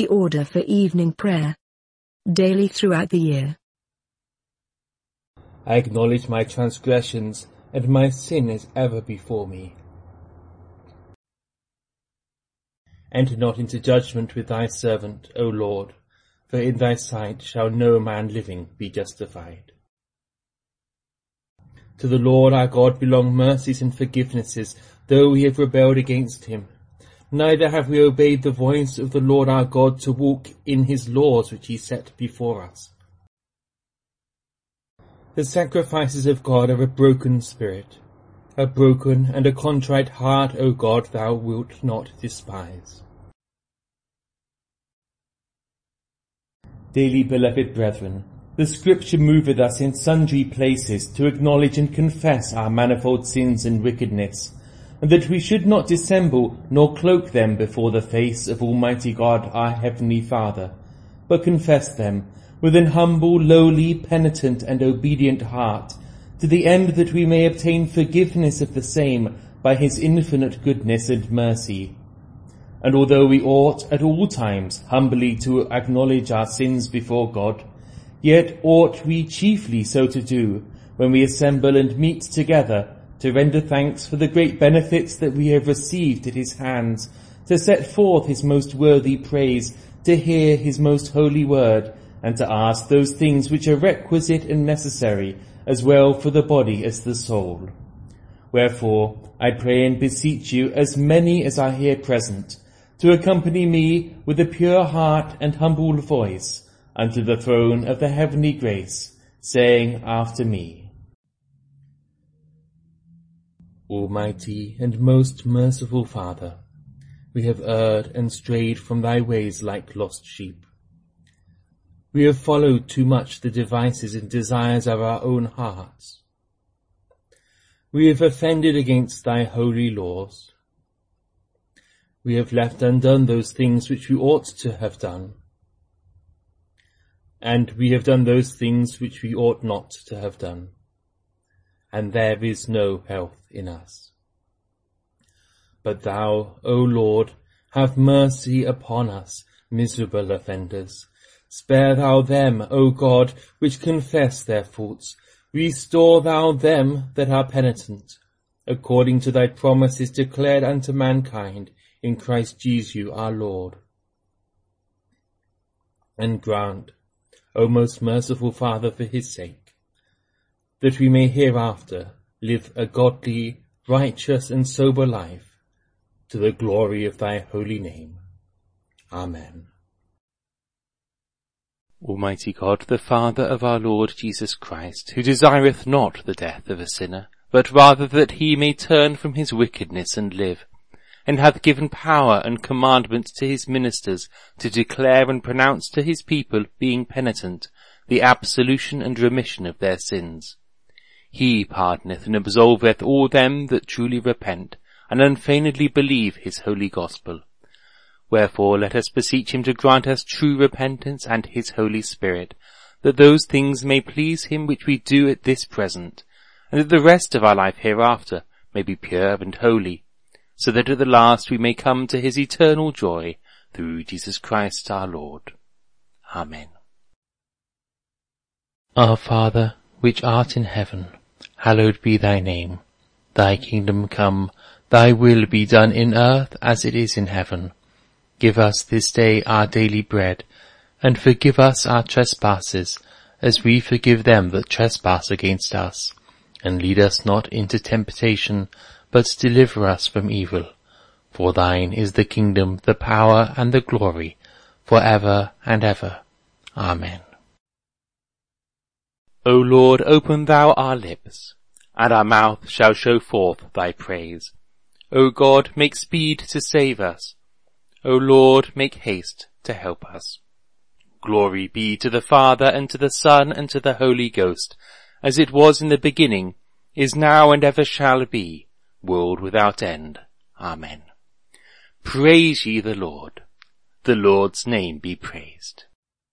order for evening prayer. Daily throughout the year. I acknowledge my transgressions, and my sin is ever before me. Enter not into judgment with thy servant, O Lord, for in thy sight shall no man living be justified. To the Lord our God belong mercies and forgivenesses, though we have rebelled against him. Neither have we obeyed the voice of the Lord our God to walk in his laws which he set before us. The sacrifices of God are a broken spirit. A broken and a contrite heart, O God, thou wilt not despise. Dearly beloved brethren, the Scripture moveth us in sundry places to acknowledge and confess our manifold sins and wickedness, and that we should not dissemble nor cloak them before the face of Almighty God our Heavenly Father, but confess them with an humble, lowly, penitent, and obedient heart, to the end that we may obtain forgiveness of the same by his infinite goodness and mercy. And although we ought at all times humbly to acknowledge our sins before God, yet ought we chiefly so to do when we assemble and meet together to render thanks for the great benefits that we have received at his hands, to set forth his most worthy praise, to hear his most holy word, and to ask those things which are requisite and necessary, as well for the body as the soul. Wherefore, I pray and beseech you, as many as are here present, to accompany me with a pure heart and humble voice unto the throne of the heavenly grace, saying after me, Almighty and most merciful Father, we have erred and strayed from thy ways like lost sheep. We have followed too much the devices and desires of our own hearts. We have offended against thy holy laws. We have left undone those things which we ought to have done. And we have done those things which we ought not to have done. And there is no health in us. But thou, O Lord, have mercy upon us, miserable offenders. Spare thou them, O God, which confess their faults. Restore thou them that are penitent, according to thy promises declared unto mankind in Christ Jesus our Lord. And grant, O most merciful Father, for his sake, that we may hereafter live a godly, righteous, and sober life, to the glory of thy holy name. Amen. Almighty God, the Father of our Lord Jesus Christ, who desireth not the death of a sinner, but rather that he may turn from his wickedness and live, and hath given power and commandment to his ministers to declare and pronounce to his people, being penitent, the absolution and remission of their sins. He pardoneth and absolveth all them that truly repent, and unfeignedly believe his holy gospel. Wherefore let us beseech him to grant us true repentance and his Holy Spirit, that those things may please him which we do at this present, and that the rest of our life hereafter may be pure and holy, so that at the last we may come to his eternal joy, through Jesus Christ our Lord. Amen. Our Father, which art in heaven, hallowed be thy name. Thy kingdom come, thy will be done in earth as it is in heaven. Give us this day our daily bread, and forgive us our trespasses, as we forgive them that trespass against us. And lead us not into temptation, but deliver us from evil. For thine is the kingdom, the power, and the glory, for ever and ever. Amen. O Lord, open thou our lips, and our mouth shall show forth thy praise. O God, make speed to save us. O Lord, make haste to help us. Glory be to the Father, and to the Son, and to the Holy Ghost, as it was in the beginning, is now, and ever shall be, world without end. Amen. Praise ye the Lord. The Lord's name be praised.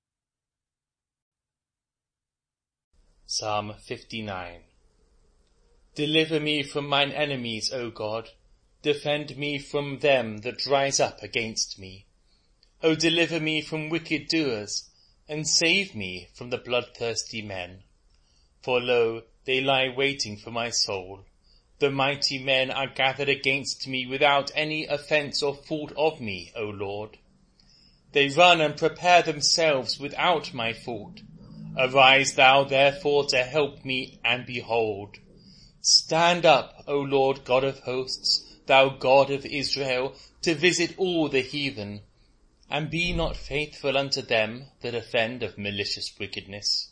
Psalm 59. Deliver me from mine enemies, O God. Defend me from them that rise up against me. O deliver me from wicked doers, and save me from the bloodthirsty men. For lo, they lie waiting for my soul. The mighty men are gathered against me without any offence or fault of me, O Lord. They run and prepare themselves without my fault. Arise thou therefore to help me, and behold. Stand up, O Lord God of hosts, thou God of Israel, to visit all the heathen, and be not faithful unto them that offend of malicious wickedness.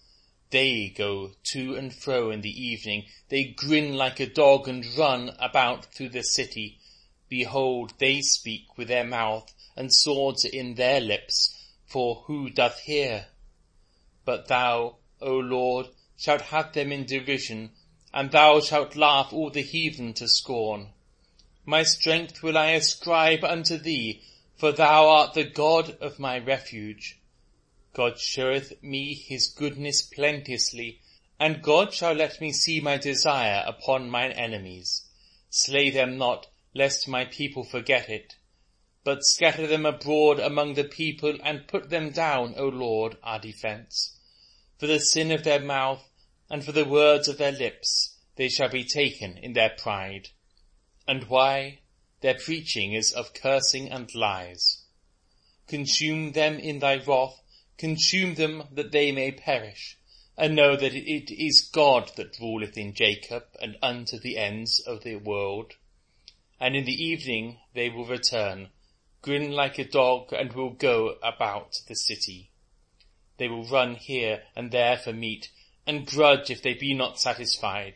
They go to and fro in the evening, they grin like a dog and run about through the city. Behold, they speak with their mouth, and swords are in their lips, for who doth hear? But thou, O Lord, shalt have them in derision, and thou shalt laugh all the heathen to scorn. My strength will I ascribe unto thee, for thou art the God of my refuge. God sheweth me his goodness plenteously, and God shall let me see my desire upon mine enemies. Slay them not, lest my people forget it, but scatter them abroad among the people, and put them down, O Lord, our defence. For the sin of their mouth, and for the words of their lips, they shall be taken in their pride. And why? Their preaching is of cursing and lies. Consume them in thy wrath, consume them that they may perish, and know that it is God that ruleth in Jacob, and unto the ends of the world. And in the evening they will return, grin like a dog, and will go about the city. They will run here and there for meat, and grudge if they be not satisfied.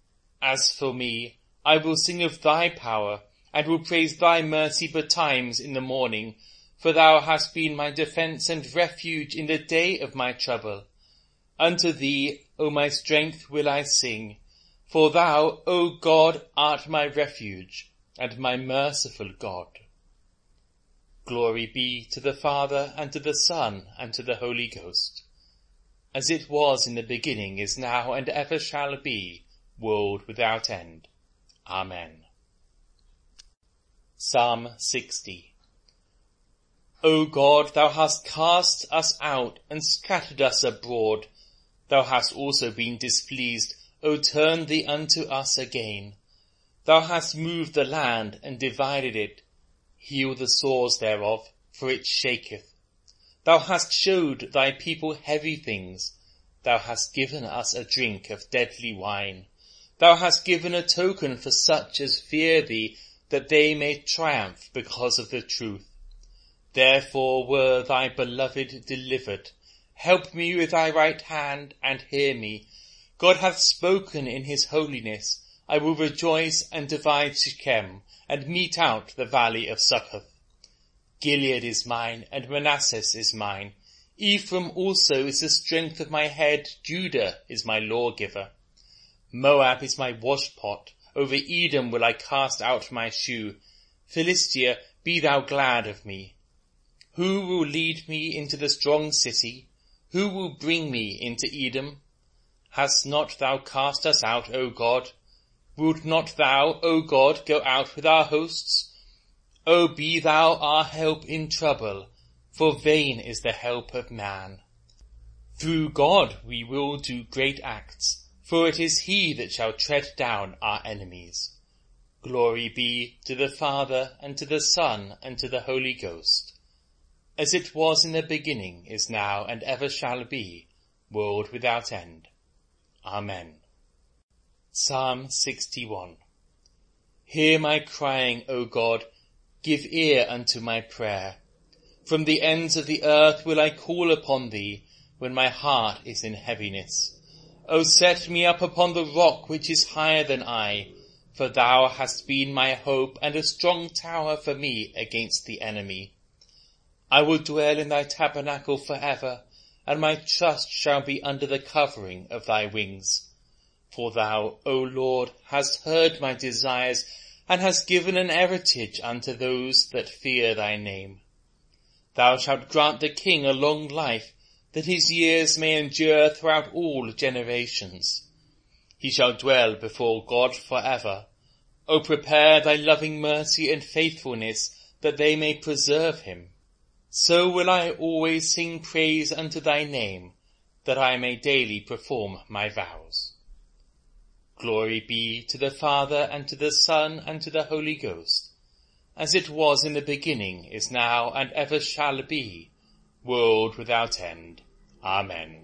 As for me, I will sing of thy power, and will praise thy mercy betimes in the morning, for thou hast been my defence and refuge in the day of my trouble. Unto thee, O my strength, will I sing, for thou, O God, art my refuge, and my merciful God. Glory be to the Father, and to the Son, and to the Holy Ghost, as it was in the beginning, is now, and ever shall be, world without end. Amen. Psalm 60. O God, thou hast cast us out, and scattered us abroad. Thou hast also been displeased, O turn thee unto us again. Thou hast moved the land, and divided it. Heal the sores thereof, for it shaketh. Thou hast showed thy people heavy things. Thou hast given us a drink of deadly wine. Thou hast given a token for such as fear thee, that they may triumph because of the truth. Therefore were thy beloved delivered. Help me with thy right hand, and hear me. God hath spoken in his holiness. I will rejoice and divide Shechem, and mete out the valley of Succoth. Gilead is mine, and Manasseh is mine. Ephraim also is the strength of my head. Judah is my lawgiver. Moab is my washpot. Over Edom will I cast out my shoe. Philistia, be thou glad of me. Who will lead me into the strong city? Who will bring me into Edom? Hast not thou cast us out, O God? Wilt not thou, O God, go out with our hosts? O be thou our help in trouble, for vain is the help of man. Through God we will do great acts, for it is he that shall tread down our enemies. Glory be to the Father, and to the Son, and to the Holy Ghost, as it was in the beginning, is now, and ever shall be, world without end. Amen. Psalm 61. Hear my crying, O God, give ear unto my prayer. From the ends of the earth will I call upon thee, when my heart is in heaviness. O set me up upon the rock which is higher than I, for thou hast been my hope, and a strong tower for me against the enemy. I will dwell in thy tabernacle for ever, and my trust shall be under the covering of thy wings. For thou, O Lord, hast heard my desires, and hast given an heritage unto those that fear thy name. Thou shalt grant the king a long life, that his years may endure throughout all generations. He shall dwell before God for ever. O prepare thy loving mercy and faithfulness, that they may preserve him. So will I always sing praise unto thy name, that I may daily perform my vows. Glory be to the Father, and to the Son, and to the Holy Ghost, as it was in the beginning, is now, and ever shall be, world without end. Amen.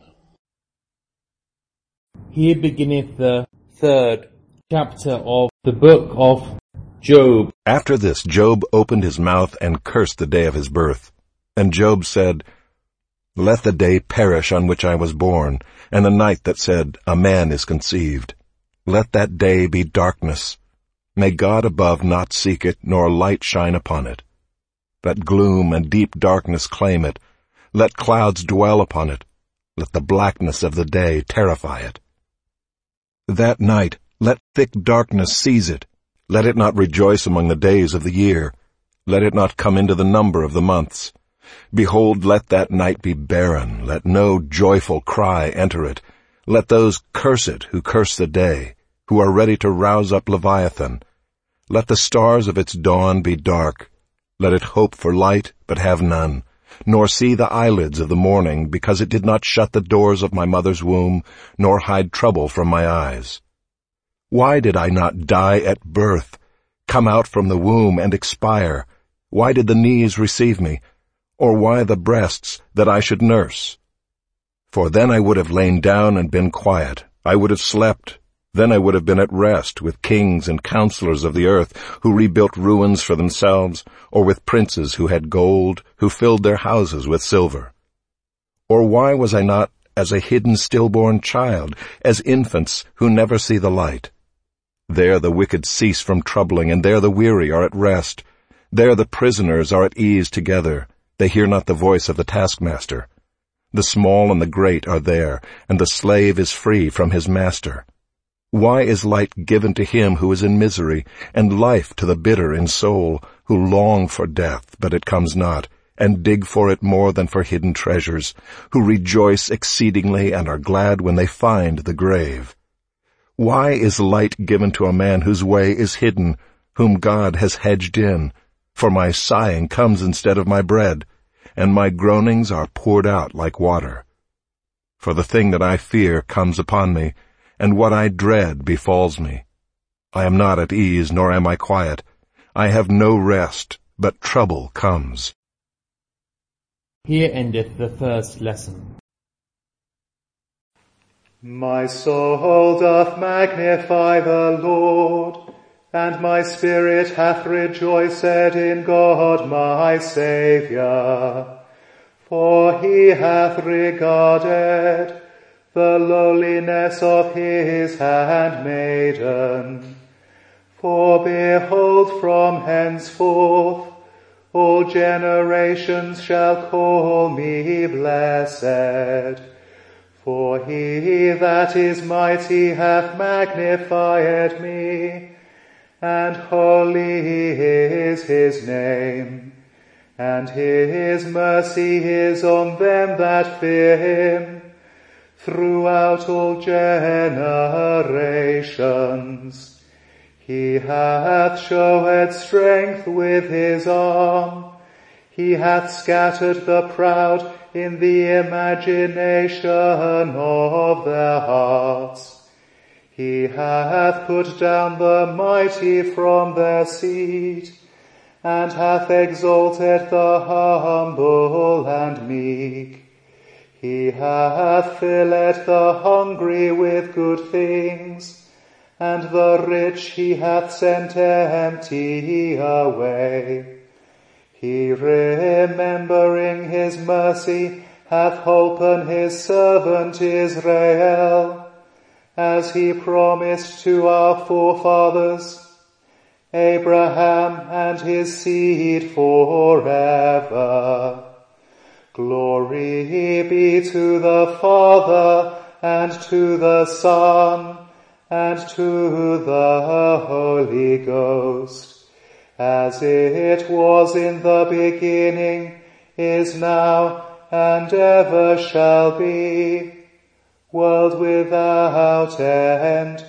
Here beginneth the 3rd chapter of the book of Job. After this, Job opened his mouth and cursed the day of his birth. And Job said, Let the day perish on which I was born, and the night that said, A man is conceived. Let that day be darkness. May God above not seek it, nor light shine upon it. Let gloom and deep darkness claim it. Let clouds dwell upon it. Let the blackness of the day terrify it. That night let thick darkness seize it. Let it not rejoice among the days of the year. Let it not come into the number of the months. Behold, let that night be barren. Let no joyful cry enter it. Let those curse it who curse the day, who are ready to rouse up Leviathan. Let the stars of its dawn be dark. Let it hope for light, but have none, nor see the eyelids of the morning, because it did not shut the doors of my mother's womb, nor hide trouble from my eyes. Why did I not die at birth, come out from the womb and expire? Why did the knees receive me? Or why the breasts that I should nurse? For then I would have lain down and been quiet. I would have slept. Then I would have been at rest with kings and counselors of the earth, who rebuilt ruins for themselves, or with princes who had gold, who filled their houses with silver. Or why was I not as a hidden stillborn child, as infants who never see the light? There the wicked cease from troubling, and there the weary are at rest. There the prisoners are at ease together. They hear not the voice of the taskmaster. The small and the great are there, and the slave is free from his master. Why is light given to him who is in misery, and life to the bitter in soul, who long for death, but it comes not, and dig for it more than for hidden treasures, who rejoice exceedingly and are glad when they find the grave? Why is light given to a man whose way is hidden, whom God has hedged in? For my sighing comes instead of my bread, and my groanings are poured out like water. For the thing that I fear comes upon me, and what I dread befalls me. I am not at ease, nor am I quiet. I have no rest, but trouble comes. Here endeth the first lesson. My soul doth magnify the Lord, and my spirit hath rejoiced in God my Saviour. For he hath regarded the lowliness of his handmaiden. For behold, from henceforth all generations shall call me blessed. For he that is mighty hath magnified me, and holy is his name, and his mercy is on them that fear him, throughout all generations. He hath showed strength with his arm. He hath scattered the proud in the imagination of their hearts. He hath put down the mighty from their seat, and hath exalted the humble and meek. He hath filled the hungry with good things, and the rich he hath sent empty away. He, remembering his mercy, hath holpen his servant Israel, as he promised to our forefathers, Abraham and his seed forever. Glory be to the Father, and to the Son, and to the Holy Ghost, as it was in the beginning, is now, and ever shall be, world without end.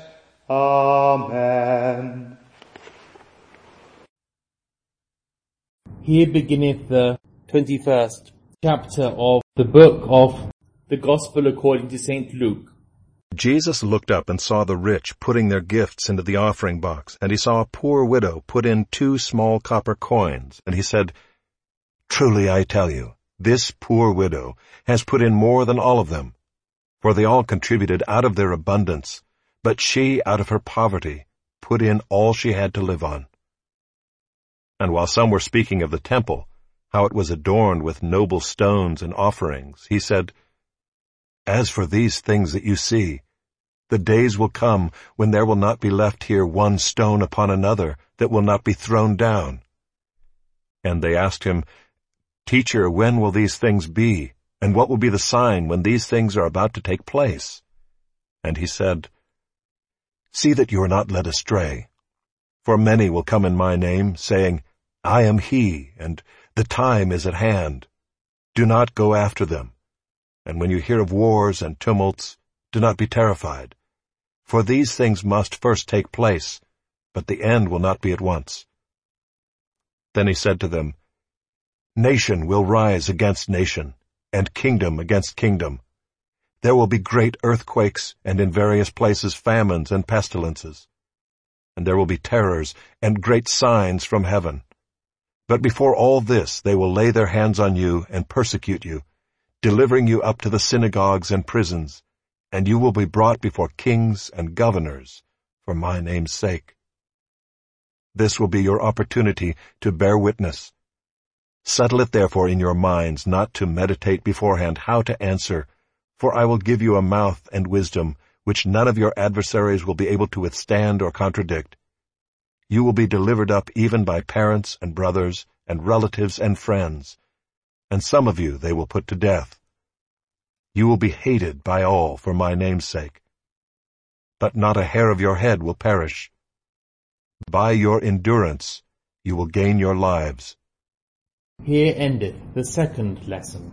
Amen. Here beginneth the 21st chapter of the book of the Gospel according to St. Luke. Jesus looked up and saw the rich putting their gifts into the offering box, and he saw a poor widow put in 2 small copper coins, and he said, "Truly I tell you, this poor widow has put in more than all of them, for they all contributed out of their abundance, but she, out of her poverty, put in all she had to live on." And while some were speaking of the temple, how it was adorned with noble stones and offerings, he said, "As for these things that you see, the days will come when there will not be left here one stone upon another that will not be thrown down." And they asked him, "Teacher, when will these things be? And what will be the sign when these things are about to take place?" And he said, "See that you are not led astray. For many will come in my name, saying, 'I am he,' and 'The time is at hand.' Do not go after them. And when you hear of wars and tumults, do not be terrified. For these things must first take place, but the end will not be at once." Then he said to them, "Nation will rise against nation, and kingdom against kingdom. There will be great earthquakes, and in various places famines and pestilences. And there will be terrors and great signs from heaven. But before all this they will lay their hands on you and persecute you, delivering you up to the synagogues and prisons, and you will be brought before kings and governors for my name's sake. This will be your opportunity to bear witness. Settle it therefore in your minds not to meditate beforehand how to answer, for I will give you a mouth and wisdom which none of your adversaries will be able to withstand or contradict. You will be delivered up even by parents and brothers and relatives and friends, and some of you they will put to death. You will be hated by all for my name's sake. But not a hair of your head will perish. By your endurance you will gain your lives." Here endeth the second lesson.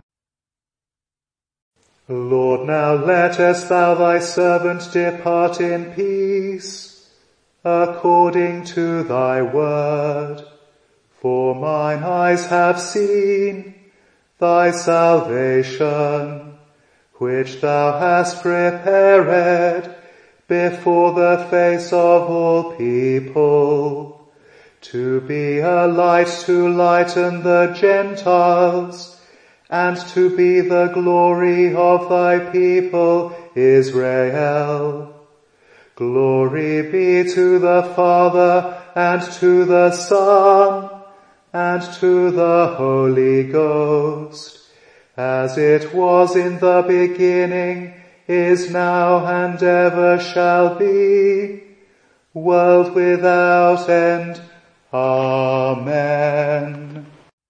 Lord, now lettest thou thy servant depart in peace, according to thy word. For mine eyes have seen thy salvation, which thou hast prepared before the face of all people, to be a light to lighten the Gentiles, and to be the glory of thy people Israel. Glory be to the Father, and to the Son, and to the Holy Ghost, as it was in the beginning, is now, and ever shall be, world without end. Amen.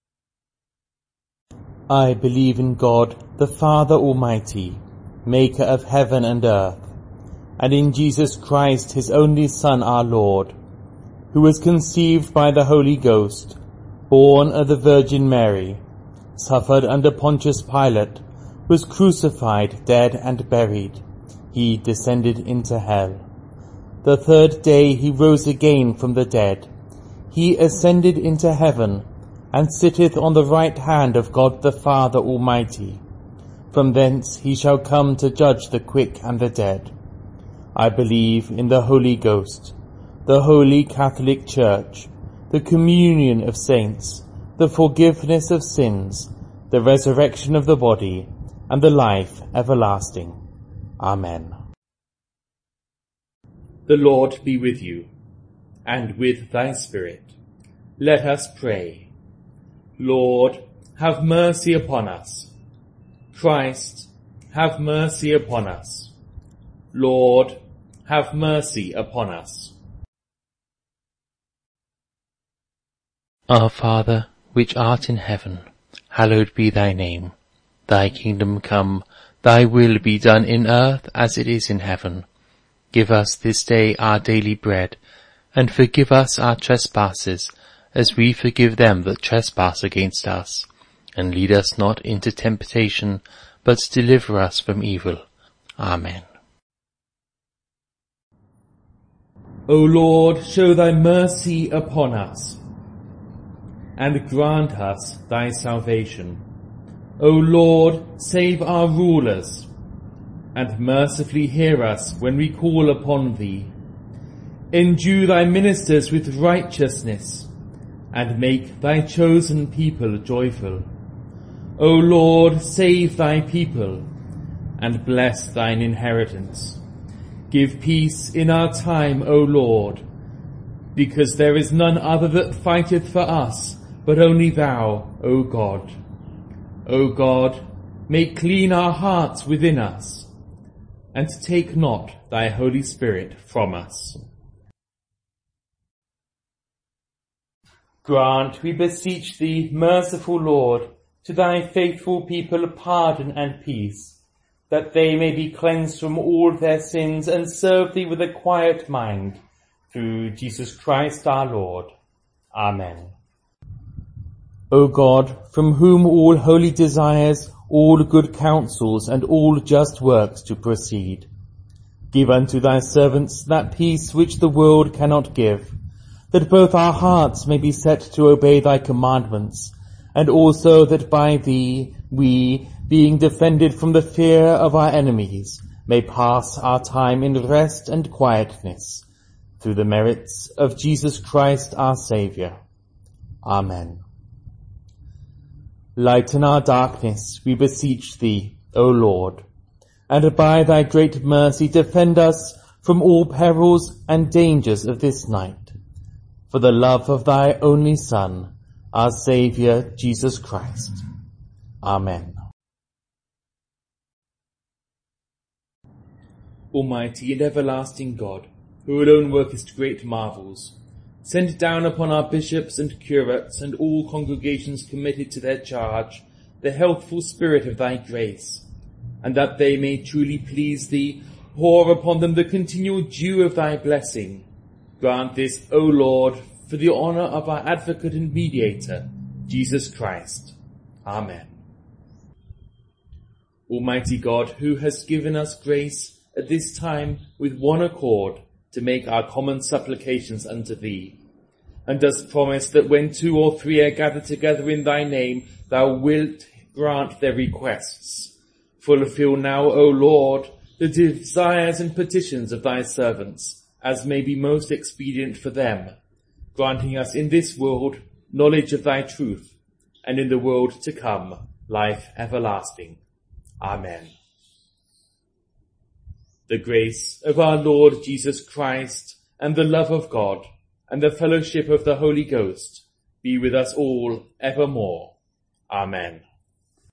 I believe in God, the Father Almighty, maker of heaven and earth, and in Jesus Christ, his only Son, our Lord, who was conceived by the Holy Ghost, born of the Virgin Mary, suffered under Pontius Pilate, was crucified, dead, and buried. He descended into hell. The 3rd day he rose again from the dead. He ascended into heaven, and sitteth on the right hand of God the Father Almighty. From thence he shall come to judge the quick and the dead. I believe in the Holy Ghost, the Holy Catholic Church, the communion of saints, the forgiveness of sins, the resurrection of the body, and the life everlasting. Amen. The Lord be with you, and with thy spirit. Let us pray. Lord, have mercy upon us. Christ, have mercy upon us. Lord, have mercy upon us. Our Father, which art in heaven, hallowed be thy name. Thy kingdom come, thy will be done in earth as it is in heaven. Give us this day our daily bread, and forgive us our trespasses, as we forgive them that trespass against us. And lead us not into temptation, but deliver us from evil. Amen. O Lord, show thy mercy upon us. and grant us thy salvation. O Lord, save our rulers, and mercifully hear us when we call upon thee. Endue thy ministers with righteousness, and make thy chosen people joyful. O Lord, save thy people, and bless thine inheritance. Give peace in our time, O Lord, because there is none other that fighteth for us, but only thou, O God. O God, make clean our hearts within us, and take not thy Holy Spirit from us. Grant, we beseech thee, merciful Lord, to thy faithful people pardon and peace, that they may be cleansed from all their sins and serve thee with a quiet mind, through Jesus Christ our Lord. Amen. O God, from whom all holy desires, all good counsels, and all just works to proceed, give unto thy servants that peace which the world cannot give, that both our hearts may be set to obey thy commandments, and also that by thee we, being defended from the fear of our enemies, may pass our time in rest and quietness, through the merits of Jesus Christ our Saviour. Amen. Lighten our darkness, we beseech thee, O Lord, and by thy great mercy defend us from all perils and dangers of this night, for the love of thy only Son, our Saviour, Jesus Christ. Amen. Almighty and everlasting God, who alone workest great marvels, send down upon our bishops and curates and all congregations committed to their charge the healthful spirit of thy grace, and that they may truly please thee, pour upon them the continual dew of thy blessing. Grant this, O Lord, for the honour of our advocate and mediator, Jesus Christ. Amen. Almighty God, who hast given us grace at this time with one accord to make our common supplications unto thee, and dost promise that when 2 or 3 are gathered together in thy name, thou wilt grant their requests. Fulfill now, O Lord, the desires and petitions of thy servants, as may be most expedient for them, granting us in this world knowledge of thy truth, and in the world to come life everlasting. Amen. The grace of our Lord Jesus Christ, and the love of God, and the fellowship of the Holy Ghost be with us all evermore. Amen.